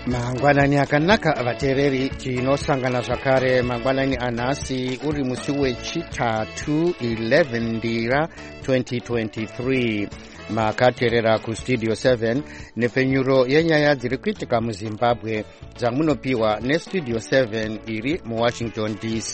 Mangwanani akanaka vateereri tinosangana zvakare mangwanani anhasi uri musi wechitatu 11 ndira 2023 makateerera kustudio 7 nepfenyuro yenyaya dziri kuitika muzimbabwe dzamunopiwa nestudio 7 iri muwashington dc.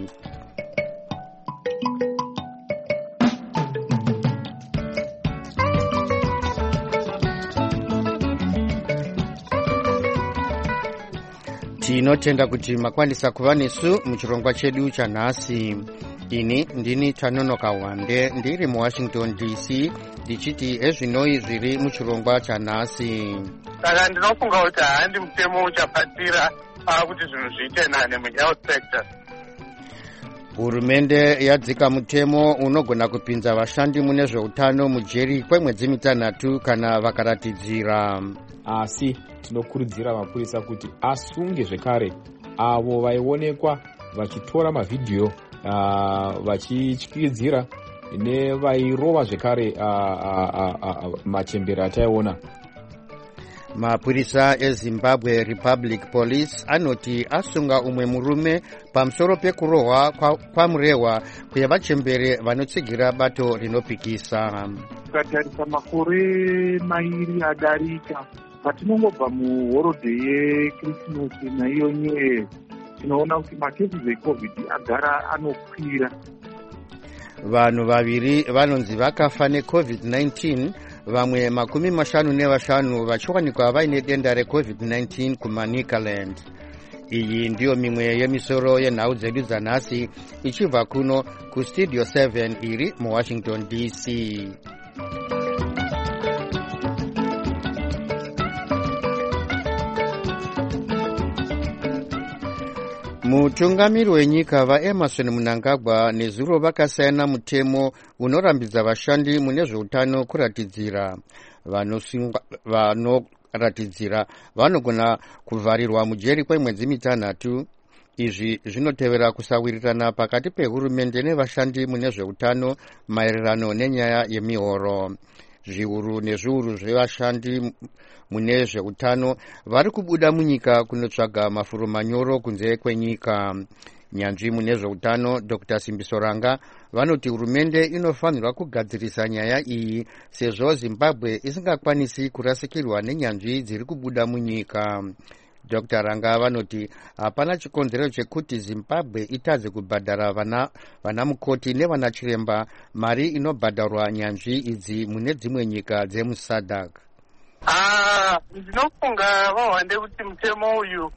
Tinotenda kuti makwanisa kuva nesu muchirongwa chedu chanhasi. Ini ndini Tanonoka Wande ndiri muwashington dc ndichiti ezvinoi zviri muchirongwa chanhasi. Saka ndinofunga kuti handi mutemo uchabatsira kuti zvinhu zviite nane muhealth sector. Hurumende yadzika mutemo unogona kupinza vashandi mune zveutano mujeri kwemwedzi mitanhatu kana vakaratidzira. Asi tinokurudzira mapurisa kuti asunge zvekare avo vaionekwa vachitora mavhidhiyo vachityidzira nevairova zvekare machembere ataiona. Mapurisa eZimbabwe Republic Police anoti asunga umwe murume pamusoro pekurohwa kwamurehwa kwevachembere vanotsigira bato rinopikisa. Tikatarisa makore mairi adarika patinongobva muhorodhe yekrisimasi naiyo new year tinoona kuti makesi ecovid agara anokwira. Vanhu vaviri vanonzi vakafa necovid-19, vamwe 55 vachiwanikwa vaine denda recovid-19 kuManicaland. Iyi ndiyo mimwe yemisoro yenhau dzedu dzanhasi ichibva kuno kustudio 7 iri muwashington dc. Mutungamiri wenyika vaEmerson Mnangagwa nezuro vakasayana mutemo unorambidza vashandi mune zveutano kuratidzira. Vanoratidzira vanogona kuvharirwa mujeri kwemwedzi mitanhatu. Izvi zvinotevera kusawirirana pakati pehurumende nevashandi mune zveutano maererano nenyaya yemihoro. Zviuru nezviuru zvevashandi mune zveutano vari kubuda munyika kunotsvaga mafuro manyoro kunze kwenyika. Nyanzvi mune zveutano Dr. Simbiso Ranga vanoti hurumende inofanirwa kugadzirisa nyaya iyi sezvo Zimbabwe isingakwanisi kurasikirwa nenyanzvi dziri kubuda munyika. Dr. Ranga vanoti hapana chikonzero chekuti Zimbabwe itadze kubhadhara vana mukoti nevana chiremba mari inobhadharwa nyanzvi idzi mune dzimwe nyika dzemuSADC. Ndinofunga vahwande kuti mutemo uyu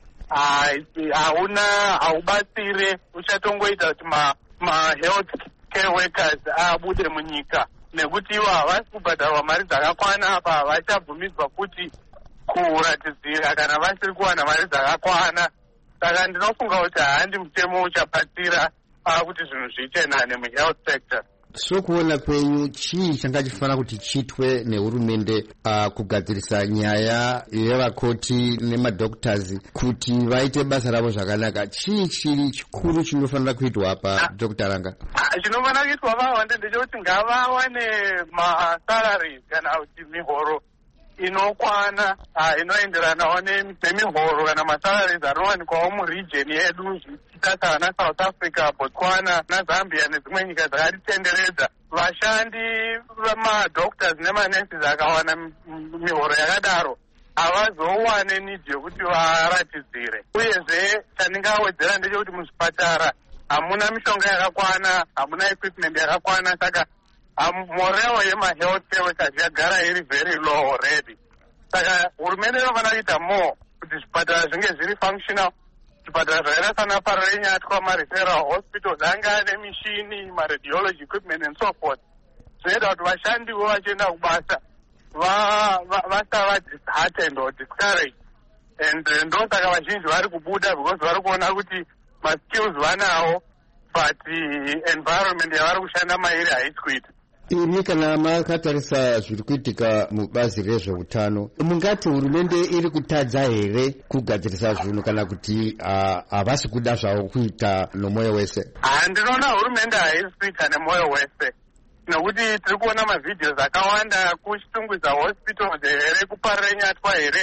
haubatsire, uchatongoita kuti ma-health care workers abude munyika nekuti ivo havasi kubhadharwa mari dzakakwana apa havachabvumidzwa kuti kuratidzira kana vasiri kuwana mari dzakakwana. Saka ndinofunga kuti handi mutemo uchabatsira kuti zvinhu zviite nane muhealth sector. Sokuona kwenyu chii changa chifanira kuti chitwe nehurumende kugadzirisa nyaya yevakoti nemadoctors kuti vaite basa ravo zvakanaka? Chii chiri chikuru chinofanira kuitwa apa Dr. Ranga? Chinofanira kuitwa vahwande ndechekuti ngavawane masalaries kana kuti mihoro inokwana inoenderanawo nemihoro kana masalaries anowanikwawo muregion yedu zvichita sana South Africa, Botswana naZambia nedzimwe nyika dzakatitenderedza. Vashandi vamadoctors nemanurses akawana mihoro yakadaro havazowane nidhi yokuti varatidzire. Uyezve chandingawedzera ndechekuti muzvipatara hamuna mishonga yakakwana, hamuna equipment yakakwana, saka moreo yemahealth care workers yagara iri very low already. Saka hurumende inofanira kuita more kuti zvipatara zvinge zviri functional. Zvipatara zvakaita sana Parenyatwa, ma-referral hospitals anga ane mishini, ma-radiology equipment and so forth. Zvinoita kuti vashandiwo vachienda kubasa vasava disheartened or discouraged. And ndosaka vazhinji vari kubuda because vari kuona kuti ma-skills vanawo but environment yavari kushanda mairi haisi kuita. Ini kana makatarisa zviri kuitika mubazi rezveutano, mungati hurumende iri kutadza here kugadzirisa zvinhu kana kuti havasi kuda zvavo kuita nomwoyo wese? Ndinoona hurumende haisi kuita nemwoyo wese. Nekuti tiri kuona mavhidhios akawanda kuchitungwidza hospitals here kuParenyatwa here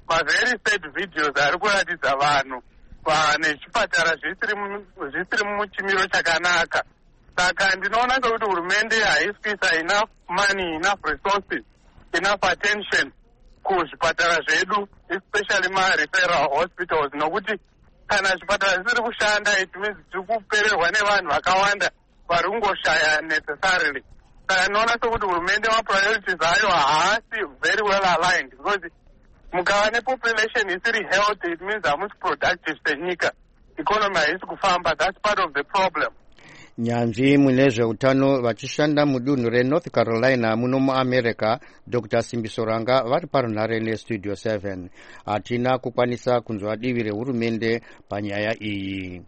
maveri sad videos ari kuratidza vanhu nechipatara zvisiri muchimiro chakanaka. Saka ndinoona sekuti hurumende haisisa enough money, enough resources, enough attention kuzvipatara zvedu, especially ma-referral hospitals, nokuti kana zvipatara zvisiri kushanda it means tiri kupererwa nevanhu vakawanda vari kungoshaya necessarily. Saka ndinoona sekuti hurumende ma-priorities ayo haasi very well aligned, because mukava nepopulation isiri healthy it means hamusi productive senyika, economy haisi kufamba. That's part of the problem. Nyanzvi mune zveutano vachishanda mudunhu reNorth Carolina muno muAmerica, Dr. Simbisoranga vari parunhare neStudio 7. Hatina kukwanisa kunzwa divi rehurumende panyaya iyi.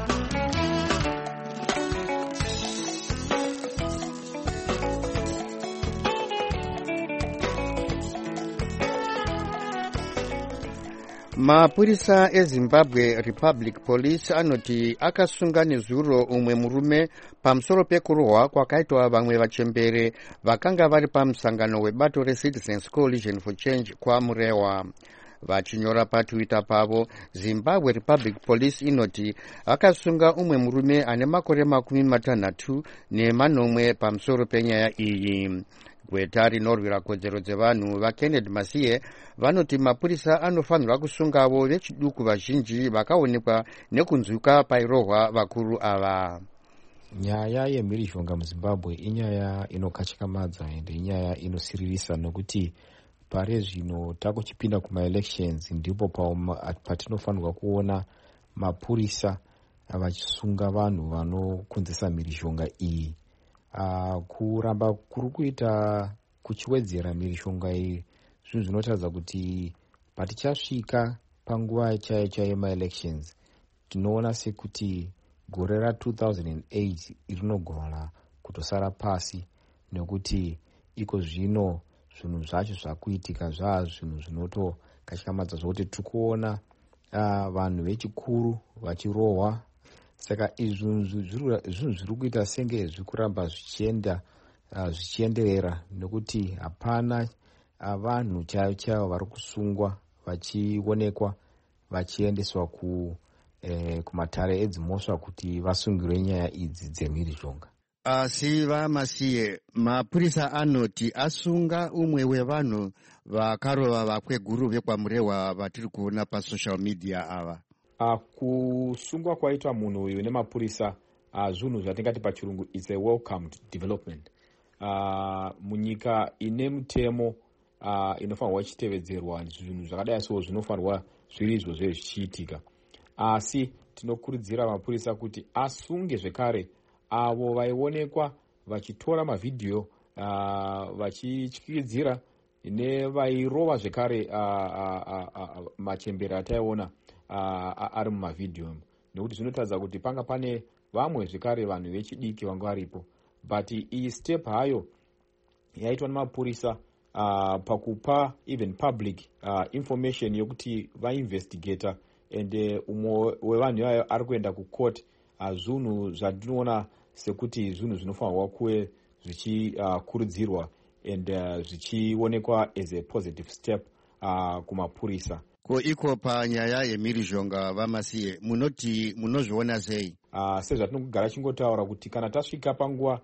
Mapurisa eZimbabwe Republic Police anoti akasunga nezuro umwe murume pamusoro pekurohwa kwakaitwa vamwe vachembere vakanga vari pamusangano webato reCitizens Coalition for Change kwaMurewa. Vachinyora paTwitter pavo, Zimbabwe Republic Police inoti akasunga umwe murume ane makore 60 pamusoro penyaya iyi. Gweta rinorwira kodzero dzevanhu vaKennedy Masiye vanoti mapurisa anofanirwa kusungavo vechiduku vazhinji vakaonekwa nekunzwika pairohwa vakuru ava. Nyaya yemhirizhonga muZimbabwe inyaya inokachikamadza ende inyaya inosiririsa, nokuti pare zvino takuchipinda kuma-elections ndipo patinofanirwa kuona mapurisa vachisunga vanhu vanokonzesa mhirizhonga iyi. Kuramba kuri kuita kuchiwedzera mhirizhonga iyi zvinhu zvinotaridza kuti patichasvika panguva chaiyo yema-elections tinoona sekuti gore ra2008 rinogona kutosara pasi, nekuti iko zvino zvinhu zvacho zvakuitika zvinhu zvinotokachikamadza zvokuti tikuona vanhu vechikuru vachirohwa. Saka izvi zvinhu zviri kuita senge zvikuramba zvichienderera, nekuti hapana vanhu chaivo vari kusungwa vachionekwa vachiendeswa kumatare edzimhosva kuti vasungirwe nyaya idzi dzemhirizhonga. Asi vaMasiye, mapurisa anoti asunga umwe wevanhu vakarova vakweguru vekwaMurewa vatiri kuona pasocial media ava. Kusungwa kwaitwa munhu uyu nemapurisa zvinhu zvatingati pachirungu it's a welcomed development. Munyika ine mutemo inofanirwa ichitevedzerwa, zvinhu zvakadai so zvinofanirwa zviri izvozvo zvichiitika. Asi tinokurudzira mapurisa kuti asunge zvekare avo vaionekwa vachitora mavidhiyo vachityidzira nevairova zvekare machembere ataiona ari mumavidhiyo, nekuti zvinotaridza kuti panga pane vamwe zvekare vanhu vechidiki vanga varipo. But iyi step hayo yaitwa nemapurisa pakupa even public information yokuti vainvestigata, and umwe wevanhu ivayo ari kuenda kucourt. Zvinhu zvandinoona sekuti zvinhu zvinofanirwa kuve zvichikurudzirwa and zvichionekwa as a positive step kumapurisa. Ko iko panyaya yemhirizhonga vaMasiye munoti munozviona sei? Sezvatinogara chingotaura kuti kana tasvika panguva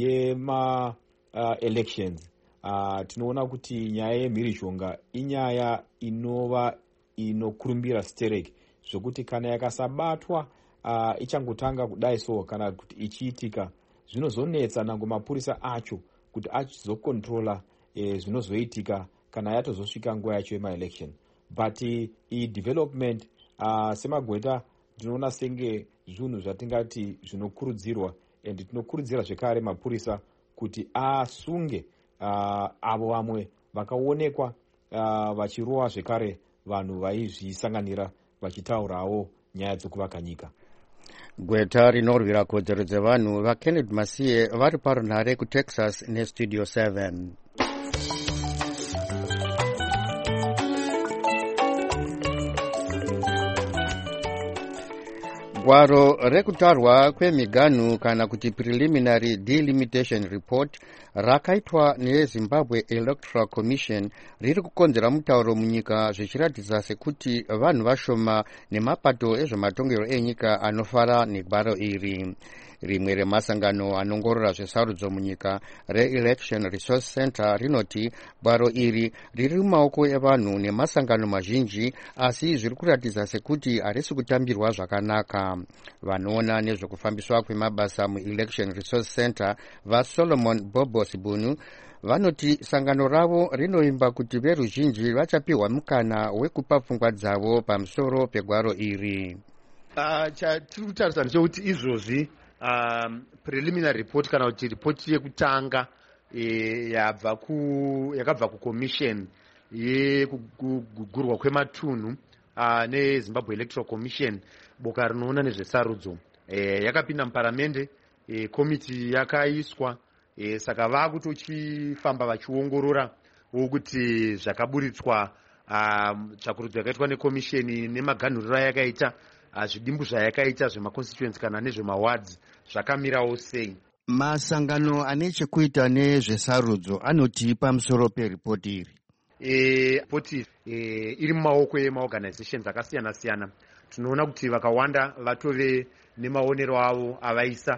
yema-elections tinoona kuti nyaya yemhirizhonga inyaya inova inokurumbira stereki, zvokuti kana yakasabatwa ichangotanga kudai so kana kuti ichiitika zvinozonetsa nango mapurisa acho kuti achizokontrola zvinozoitika kana yatozosvika nguva yacho yema-election. But iyi development semagweta tinoona senge zvinhu zvatingati zvinokurudzirwa, and tinokurudzira zvekare mapurisa kuti asunge avo vamwe vakaonekwa vachirohwa zvekare vanhu vaizvisanganira vachitaurawo nyaya dzokuvaka nyika. Gweta rinorwira kodzero dzevanhu vaKennedy Masiye vari parunhare kuTexas neStudio 7. gwaro rekutarwa kwemiganhu kana kuti preliminary delimitation report rakaitwa nezimbabwe electoral commission riri kukonzera mutauro munyika zvichiratidza sekuti vanhu vashoma nemapato ezvematongero enyika anofara negwaro iri. Rimwe remasangano anongorora zvesarudzo munyika reElection Resource Center rinoti gwaro iri riri mumaoko evanhu nemasangano mazhinji, asi zviri kuratidza sekuti harisi kutambirwa zvakanaka. Vanoona nezvekufambiswa kwemabasa muElection Resource Center vaSolomon Bobosibunu vanoti sangano ravo rinoimba kuti veruzhinji vachapiwa mukana wekupa pfungwa dzavo pamusoro pegwaro iri. Chatiri kutarisa ndechekuti izvozvi preliminary report kana kuti ripoti yekutanga yakabva kucommission yekugurwa kwematunhu neZimbabwe Electoral Commission, boka rinoona nezvesarudzo, yakapinda muparamende, komiti yakaiswa, saka vakutochifamba vachiongorora kuti zvakaburitswa tsvakurudzo yakaitwa nekomisheni nemaganhuriro ayakaita, zvidimbu zvayakaita zvemaconstituency kana nezvemawards zvakamirawo sei. Masangano ane chekuita nezvesarudzo anoti pamusoro peripoti iri. Ripoti iri mumaoko emaorganizations akasiyana siyana. Tinoona kuti vakawanda vatove nemaonero avo avaisa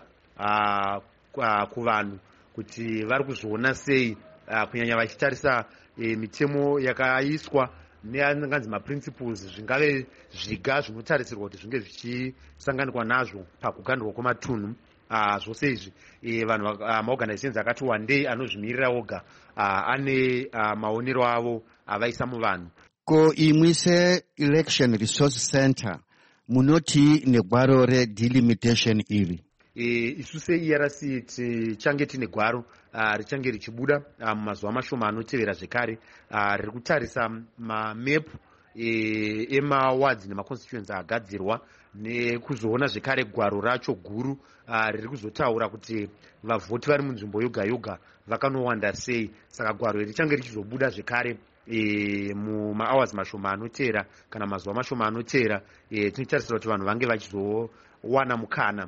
kuvanhu kuti vari kuzviona sei, kunyanya vachitarisa mitemo yakaiswa neanganzi maprinciples zvingave zviga zvinotarisirwa kuti zvinge zvichisanganikwa nazvo pakugandurwa kwematunhu. Zvose izvi vanhu maorganizations akati wandei anozvimirira oga ane maonero avo avaisa muvanhu. Ko imwi seElection Resource Center munoti negwaro redelimitation iri? Isu seERC tichange tine gwaro richange richibuda mumazuva mashoma anotevera zvekare, riri kutarisa mamepu emawards nemaconstituency agadzirwa nekuzoona zvekare gwaro racho guru riri kuzotaura kuti vavhoti vari munzvimbo yoga yoga vakanowanda sei. Saka gwaro iri richange richizobuda zvekare mumahours mashoma anotevera kana mazuva mashoma anotevera. Tinotarisira kuti vanhu vange vachizowana mukana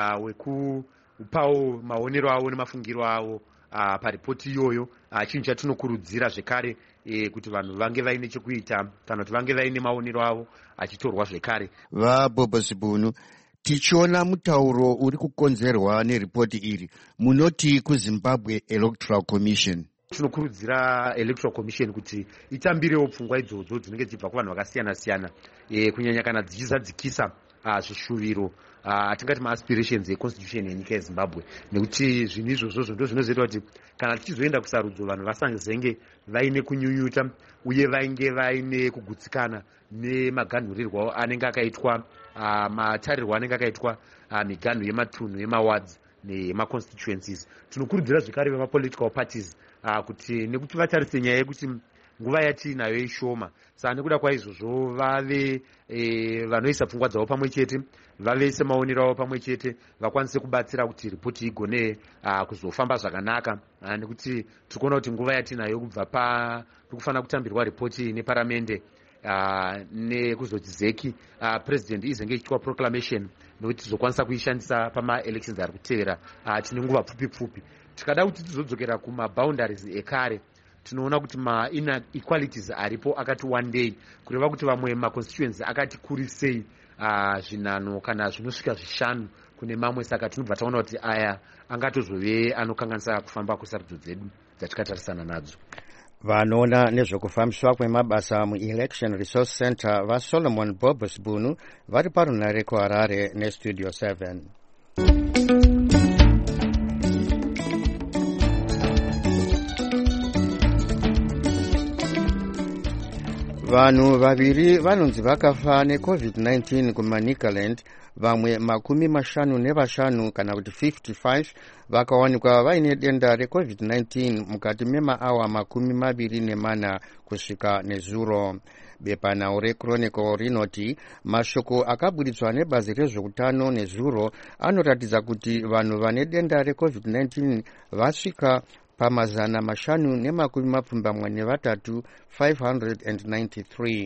wekupawo maonero avo nemafungiro avo paripoti iyoyo. Chinhu chatinokurudzira zvekare kuti vanhu vange vaine chekuita kana kuti vange vaine maonero avo achitorwa zvekare. VaBobosibunu, tichiona mutauro uri kukonzerwa neripoti iri, munoti kuZimbabwe Electoral Commission? Tinokurudzira Electoral Commission kuti itambirewo pfungwa idzodzo dzinenge dzichibva kuvanhu vakasiyana siyana, kunyanya kana dzichizadzikisa zvishuviro atingati maaspirations econstitution yenyika yeZimbabwe, nekuti zvinhu izvozvo ndo zvinozoita kuti kana tichizoenda kusarudzo vanhu vasazenge vaine kunyunyuta uye vainge vaine kugutsikana nemaganhurirwo anenge akaitwa, matarirwo anenge akaitwa miganhu yematunhu yemawards nemaconstituencies. Tinokurudzira zvekare vemapolitical parties kuti nekuti vatarise nyaya yekuti nguva yatiinayo ishoma, saka nekuda kwaizvozvo vave vanoisa pfungwa dzavo pamwe chete, vave semaonero avo pamwe chete, vakwanise kubatsira kuti ripoti igone kuzofamba zvakanaka, nekuti tikuona kuti nguva yatiinayo kubva tikufanira kutambirwa ripoti neparamende nekuzoti zeki president izenge ichitwa proclamation, nokuti tizokwanisa kuishandisa pamaelections ari kutevera. Tine nguva pfupi pfupi. Tikada kuti tizodzokera kumaboundaries ekare, tinoona kuti ma-inequalities aripo akati wandei, kureva kuti vamwe maconstituency akati kurisei zvinhanho kana zvinosvika 5 kune mamwe. Saka tinobva taona kuti aya angatozove anokanganisa kufamba kwesarudzo dzedu dzatikatarisana nadzo. Vanoona nezvekufambiswa kwemabasa muElection Resource Center vaSolomon Bobosibunu vari parunare kuHarare neStudio 7. Vanhu vaviri vanonzi vakafa neCovid-19 kuManicaland, vamwe 55 kana kuti 55 vakawanikwa vaine denda reCovid-19 mukati memaawa 24 kusvika nezuro. Bepanhau reChronicle rinoti mashoko akaburitswa nebazi rezveutano nezuro anoratidza kuti vanhu vane denda reCovid-19 vasvika pamazana 543 593.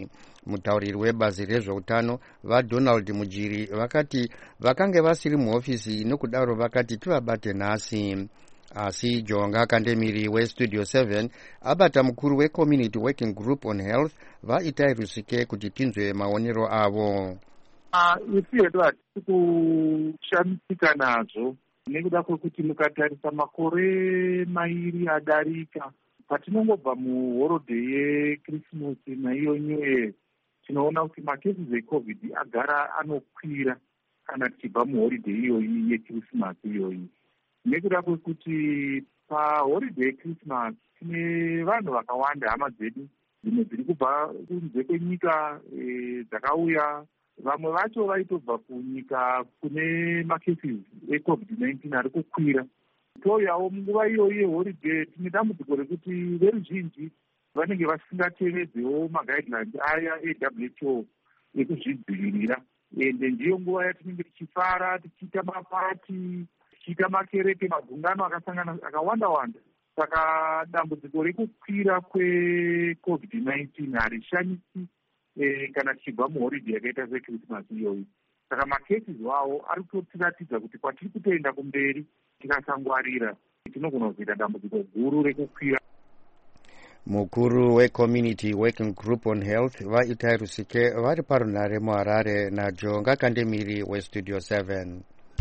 Mutauriri webazi rezveutano vaDonald Mujiri vakati vakange vasiri muhofisi nokudaro vakati tivabate nhasi. Asi Jonga Kandemiri weStudio 7 abata mukuru weCommunity Working Group on Health vaItai Rusike kuti tinzwe maonero avo. Isi hedu hatisi kushamisika nazvo nekuda kwekuti mukatarisa makore mairi adarika patinongobva muhorodheyi yekrisimasi naiyo New Year tinoona kuti makesses eCovid agara anokwira kana tichibva muhoridheyi iyoyi yekrisimasi iyoyi. Nekuda kwekuti pahoridheyi yekrisimasi tine vanhu vakawanda hama dzedu dzimwe dziri kubva kunze kwenyika dzakauya. Vamwe vacho vaitobva kunyika kune makesis eCovid-19 ari kukwira. Touyawo munguva iyoyi yehoridheyi tine dambudziko rekuti veruzhinji vanenge vasingatevedzewo maguidelines aya eWHO ekuzvidzivirira. Ende ndiyo nguva yatinenge tichifara, tichiita mapati, tichiita makereke, magungano akawanda-wanda. Saka dambudziko rekukwira kweCovid-19 harishanyisi kana tichibva muhoridheyi yakaita sekrisimasi iyoyi. Saka makesis wawo ari kutotiratidza kuti kwatiri kutoenda kumberi tikasangwarira tinogona kuzoita dambudziko guru rekukwira. Mukuru weCommunity Working Group on Health vaItai Rusike vari parunhare muHarare naJonga Kandemiri weStudio 7.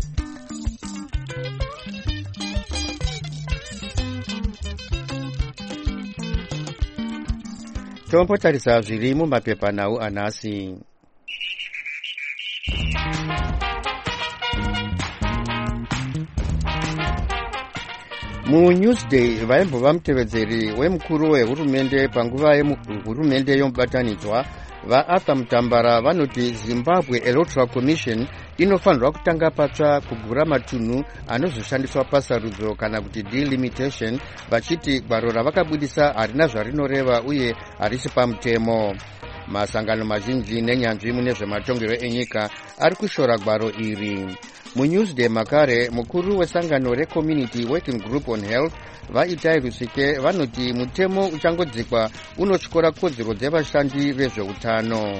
Tombotarisa zviri mumapepanhau anhasi. MuNewsday vaimbova mutevedzeri wemukuru wehurumende panguva yehurumende yomubatanidzwa vaArthur Mutambara vanoti Zimbabwe Electoral Commission inofanirwa kutanga patsva kugura matunhu anozoshandiswa pasarudzo kana kuti delimitation, vachiti gwaro ravakabudisa harina zvarinoreva uye harisi pamutemo. Masangano mazhinji nenyanzvi mune zvematongero enyika ari kushora gwaro iri. MuNewsday makare mukuru wesangano reCommunity Working Group on Health vaItai Rusike vanoti mutemo uchangodzikwa unotyora kodzero dzevashandi vezveutano.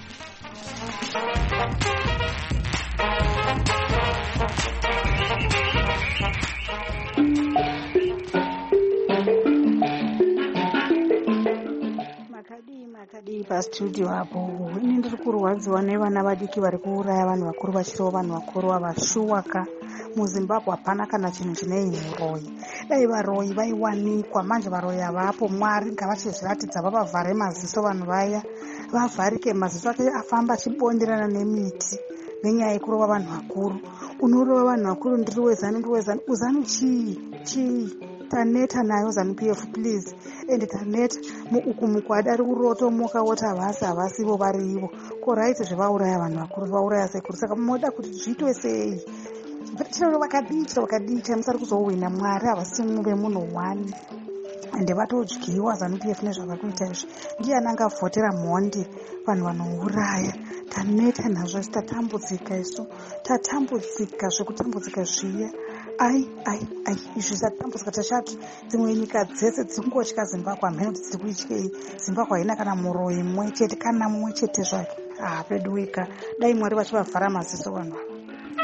Makadi pastudio hapo ini ndiri kurwadziwa nevana vadiki vari kuuraya vanhu vakuru vachiriwo vanhu vakuru vavashuwaka. MuZimbabwe hapana kana chinhu chinei muroyi. Dai varoyi vaiwanikwa, manje varoyi havapo. Mwari ngavachizviratidza vavavhare maziso vanhu vaya, vavharike maziso ake afamba achibonderana nemiti nenyaya yekurova vanhu vakuru. Unorova vanhu vakuru ndiri wezani uzani chii taneta nayo ZANU-PF please. Ende taneta uku mukwada ari kurotomoka woti havasivo varivo koraiti zvevauraya vanhu vakuru vauraya sekuru. Saka moda kuti zviitwe sei? Chiro vakadii chamusari kuzowina. Mwari havasi muve munhu wani ende vatodyiwa ZANU-PF nezvava kuita izvi. Ndiani angavhotera mhondi vanhu vanouraya? Taneta nazvo isi tatambudzika isu, tatambudzika zvekutambudzika zviya. Ai izvi zvatambudzika tachati dzimwe nyika dzese dzingotya Zimbabwe. Hamene kuti dziri kuityei? Zimbabwe haina kana muroyi mumwe chete kana mumwe chete zvake. Pedu wika dai Mwari vachivavhara maziso vanhu ava.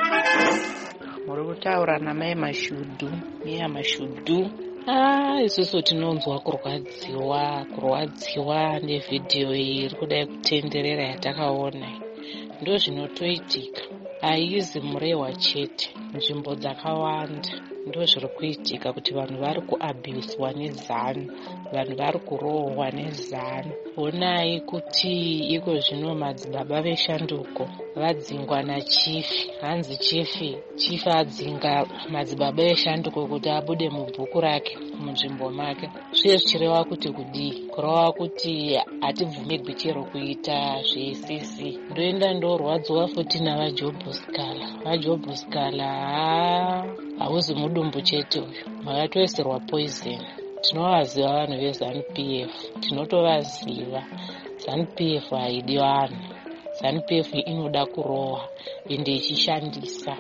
Muri kutaura namai Mashudu, Miya Mashudu. Isusu tinonzwa kurwadziwa nevhidhiyo iyi iri kudai kutenderera yatakaona. Ndo zvinotoitika. Haizi murehwa chete, nzvimbo dzakawanda ndo zviri kuitika kuti vanhu vari kuabhuswa nezano, vanhu vari kurohwa nezano. Onai kuti iko zvino madzibaba veshanduko vadzingwa nachifi. Hanzi chifi adzinga madzibaba eshanduko kuti abude mubhuku rake munzvimbo make. Zviye zvichireva kuti kudii? Kureva kuti hatibvumirwi chero kuita zveisisi. Ndoenda ndorwadziwa futi vaJob Scala hauzi mudumbu chete uyu, makatoisirwa poison. Tinovaziva vanhu veZANU-PF, tinotovaziva. ZANU-PF haidi vanhu, ZANU-PF inoda kurohwa ende ichishandisa.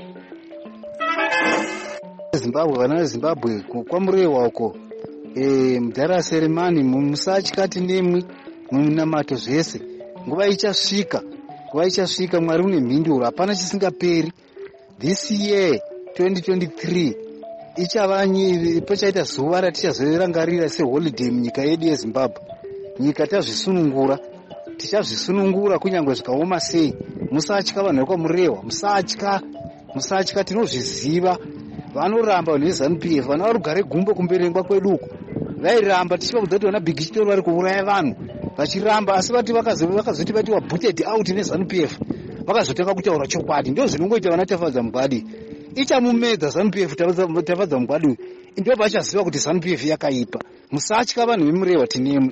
Zimbabwe, vana veZimbabwe kwamurehwa uko Mudhara Selemani musatyati nemwi munamato zvese nguva ichasvika Mwari une mhinduro, hapana chisingaperi. This year 2023 pachaita zuva ratichazorangarira seholiday munyika yedu yeZimbabwe. Nyika tichazvisunungura kunyange zvikaoma sei. Musatya vanhu vekwamurehwa, musatya, tinozviziva. Vanoramba vanhu veZANU-PF, vana vari kugare gumbo kumberengwa kweduko, vairamba tichivabudza kuti vana Big Chitori vari kuuraya vanhu vachiramba, asi vakazoti vati wabhuted out neZANU-PF, vakazotanga kutaura chokwadi. Ndio zvinongoita vana Tafadza Mugwadi. Ichamumedza ZANU-PF Tafadza Mugwadi, ndio vachaziva kuti ZANU-PF yakaipa. Musatya vanhu vemurehwa, tinemo.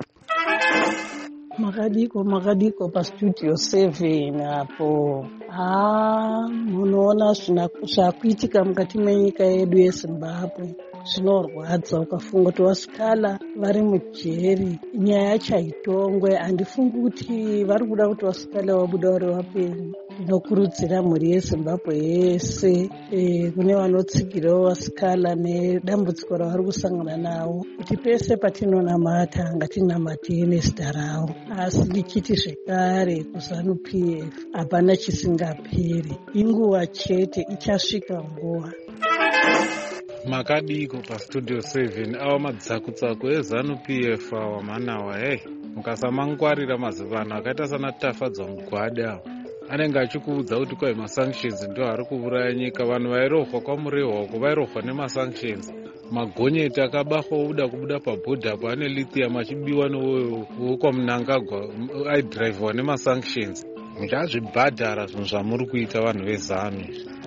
Makadiko pastudio 7 hapo. Munoona zvakuitika mukati menyika yedu yeZimbabwe. Zvinorwadza ukafunga kuti vasikala vari mujeri, nyaya chaitongwe. Handifungi kuti vari kuda kuti vasikala vabuda vari vapenyu. Ndinokurudzira mhuri yeZimbabwe yese, kune vanotsigirawo vasikala nedambudziko ravari kusangana nawo, kuti pese patinonamata ngatinamate nezita ravo. Asi ndichiti zvekare kuZANU-PF hapana chisingaperi, inguva chete, ichasvika nguva. Makadiko pastudio 7 awa madzakutsaku eZANU-PF awa manawa. Mukasamangwarira mazivano akaita sana Tafadza Mugwadi awa anenge achikuudza kuti kwai masanctions ndio ari kuuraya nyika. Vanhu vairohwa kwamurehwa uko vairohwa nemasanctions. Magonyeti akabakhwa uda kubuda pabhodha apo ane lithium achibiwa newokwaMnangagwa aidhiraivhwa nemasanctions. Muchazvibhadhara zvinhu zvamuri kuita vanhu veZANU.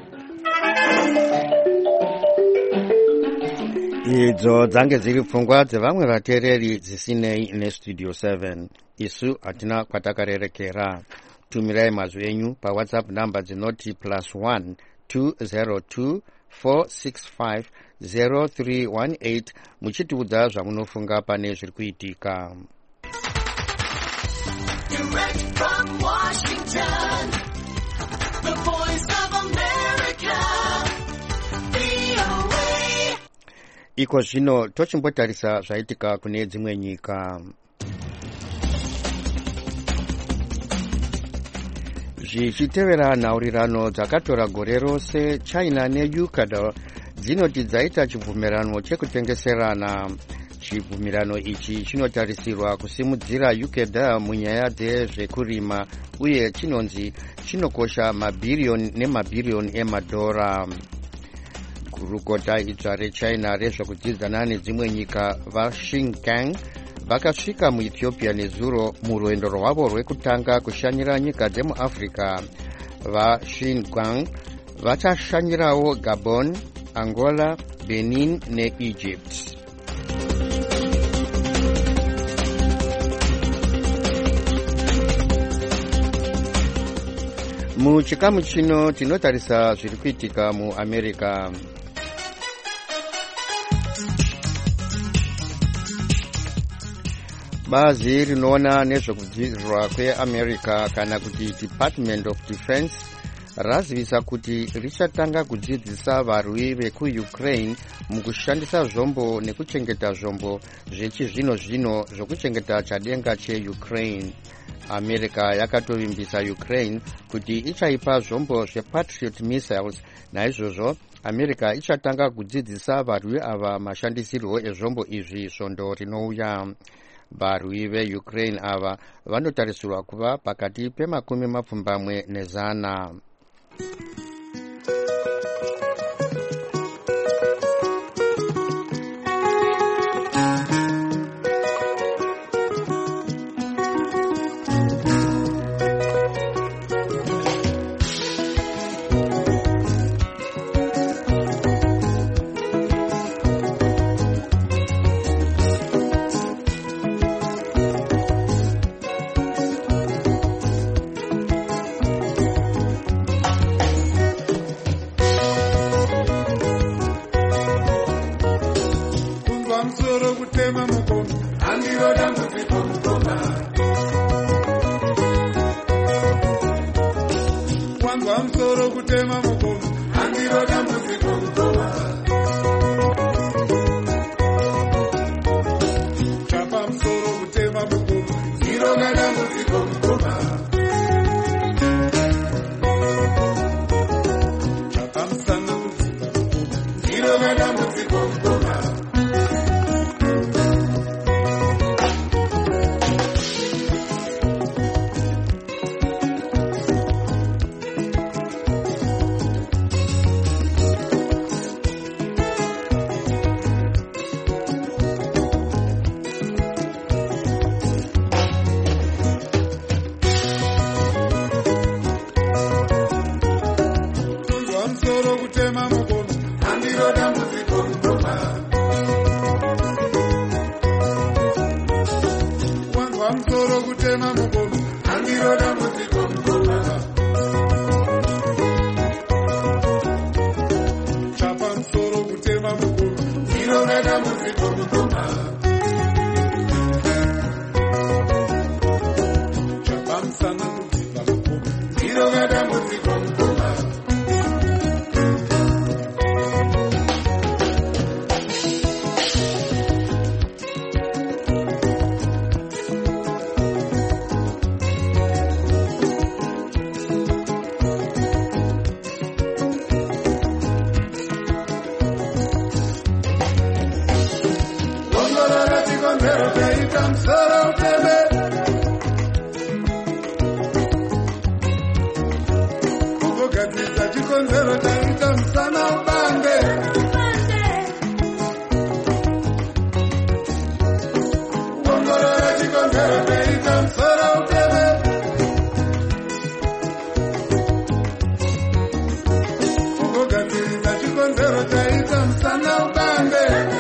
Idzo dzange dziri pfungwa dzevamwe vateereri dzisinei nestudio 7. Isu hatina kwatakarerekera. Tumirai mazwi enyu paWhatsApp namba dzinoti +1 202 465 0318 muchitiudza zvamunofunga pane zviri kuitika. Direct from Washington, the voice of America, VOA. Iko zvino tochimbotarisa zvaitika kune dzimwe nyika. Zvichitevera nhaurirano dzakatora gore rose, China neEcuador dzinoti dzaita chibvumirano chekutengeserana. Chibvumirano ichi chinotarisirwa kusimudzira Ecuador munyaya dzezvekurima uye chinonzi chinokosha mabhiriyoni nemabhiriyoni emadhora. Gurukota idzva reChina rezvekudzidzana nedzimwe nyika vaShingang vakasvika muEthiopia nezuro murwendo rwavo rwekutanga kushanyira nyika dzemuAfrica. VaShingang vachashanyirawo Gabon, Angola, Benin neEgypt. Muchikamu chino tinotarisa zviri kuitika muAmerica. Bazi rinoona nezvekudzidzirwa kweAmerica kana kuti Department of Defense razivisa kuti richatanga kudzidzisa varwi vekuUkraine mukushandisa zvombo nekuchengeta zvombo zvechizvino-zvino zvokuchengeta chadenga cheUkraine. America yakatovimbisa Ukraine kuti ichaipa zvombo zvePatriot missiles. Naizvozvo America ichatanga kudzidzisa varwi ava mashandisirwo ezvombo izvi svondo rinouya. Varwi veUkraine ava vanotarisirwa kuva pakati pe20 ne100. Chapa msoro kutema mukoma, ziro gada muziko mukoma. rinotova dambudziko mukoma. Ongorora chikonzero chaita musoro uteme. Kugadzirisa chikonzero chaita musana ubange. Ongorora chikonzero chaita musoro uteme. Kugadzirisa chikonzero chaita musana ubange.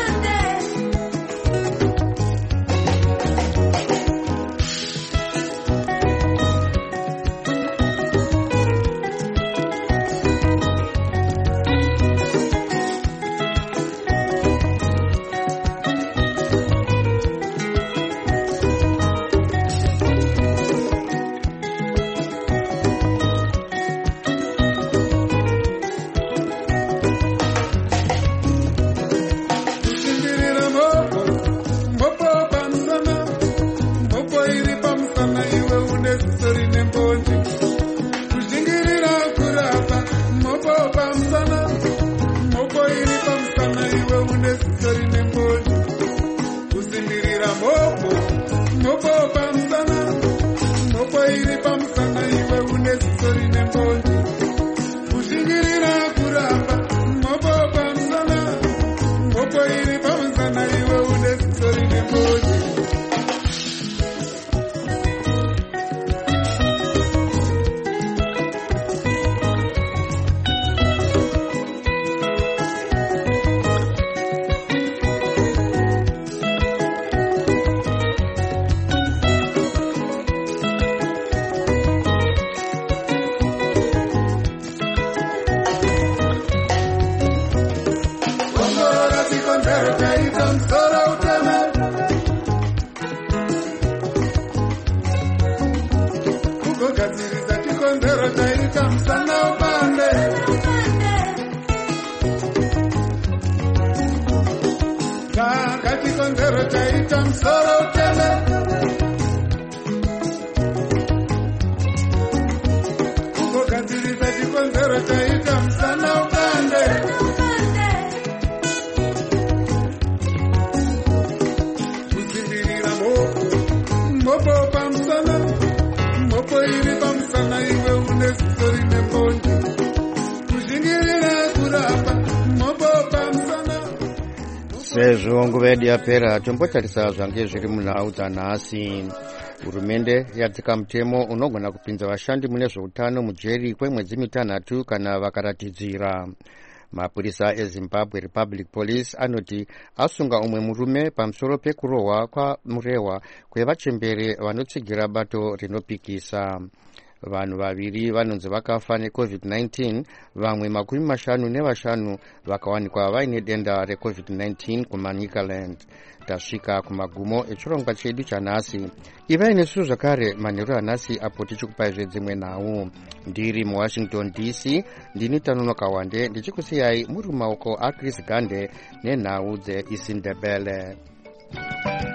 Sezvo nguva yedu yapera, tombotarisa zvange zviri munhau dzanhasi. Hurumende yatsika mutemo unogona kupinza vashandi mune zveutano mujeri kwemwedzi mitanhatu kana vakaratidzira. Mapurisa eZimbabwe Republic Police anoti asunga umwe murume pamusoro pekurohwa kwamurehwa kwevachembere vanotsigira bato rinopikisa. Vanhu vaviri vanonzi vakafa neCovid-19, vamwe 55 vakawanikwa vaine denda reCovid-19 kuManicaland. Tasvika kumagumo echirongwa chedu chanhasi. Ivai nesu zvakare manheru anhasi apo tichikupai zvedzimwe nhau. Ndiri muWashington DC, ndini Tanonoka Wande ndichikusiyai muri mumaoko aChris Gande nenhau dzeIsindebele.